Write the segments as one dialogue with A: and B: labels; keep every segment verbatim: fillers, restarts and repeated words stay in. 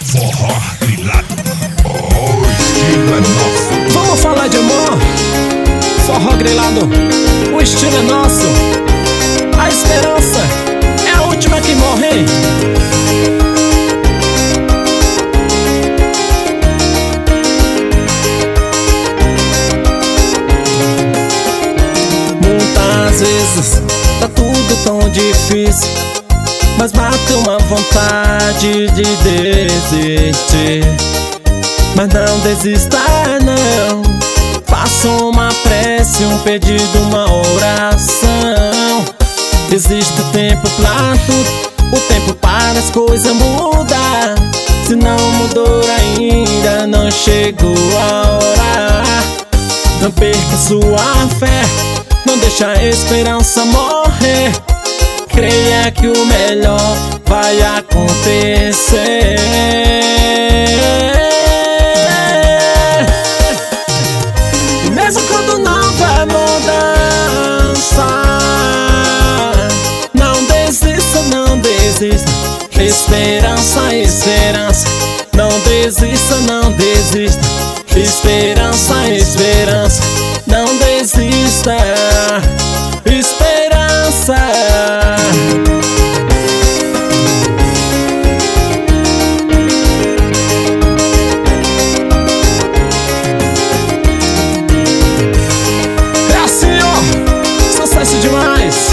A: Forró grilado, oh, estilo é nosso.
B: Vamos falar de amor? Forró grilado, o estilo é nosso. A esperança é a última que morre. Muitas vezes tá tudo tão difícil, mas bate uma vontade de desistir. Mas não desista não, faça uma prece, um pedido, uma oração. Existe o tempo pra tudo, o tempo para as coisas mudar. Se não mudou ainda, não chegou a hora. Não perca sua fé, não deixa a esperança morrer. Creia que o melhor vai acontecer. Mesmo quando não vai mudança, não desista, não desista. Esperança, esperança, não desista, não desista. Esperança, esperança, não desista. Esperança. É assim, ó, sucesso demais.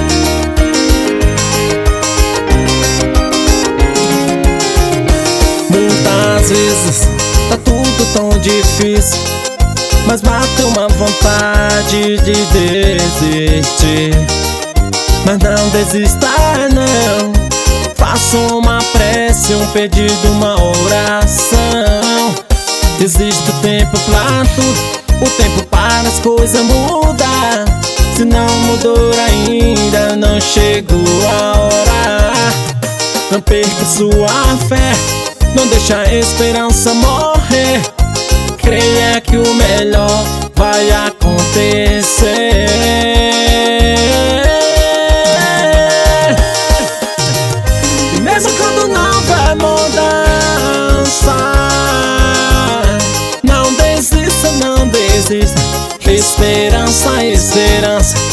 B: Muitas vezes tá tudo tão difícil, mas bate uma vontade de desistir. Mas não desista não, faça uma prece, um pedido, uma oração. Existe o tempo pra tudo, o tempo para as coisas mudar. Se não mudou ainda, não chegou a hora. Não perca sua fé, não deixa a esperança morrer. Creia que o melhor vai acontecer. E mesmo quando não vai mudança, não desista, não desista. Esperança, esperança,